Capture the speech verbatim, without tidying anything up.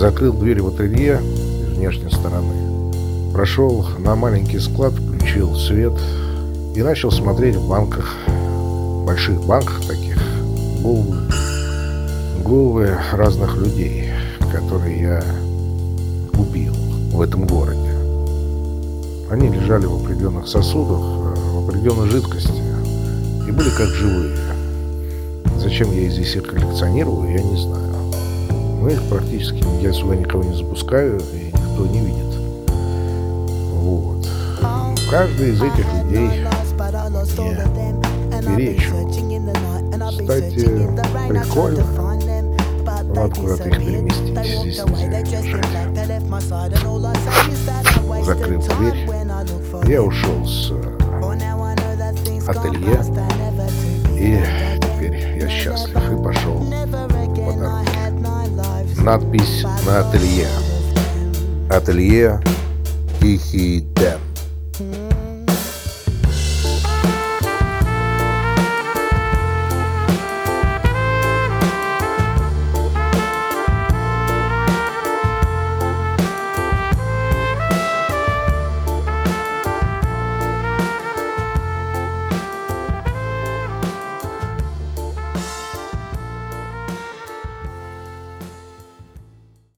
Закрыл дверь в ателье с внешней стороны. Прошел на маленький склад, включил свет и начал смотреть в банках, в больших банках таких, головы, головы разных людей, которые я убил в этом городе. Они лежали в определенных сосудах, в определенной жидкости и были как живые. Зачем я здесь их коллекционирую, я не знаю. Но их практически я сюда никого не запускаю, и никто не видит. Вот. Каждый из этих людей я перечу. Кстати, прикольно. Надо куда-то их переместить. Здесь нельзя держать. Закрыв дверь, я ушел с ателье. И теперь я счастлив и пошел по дороге. Надпись на ателье. Ателье Тихий Дэн.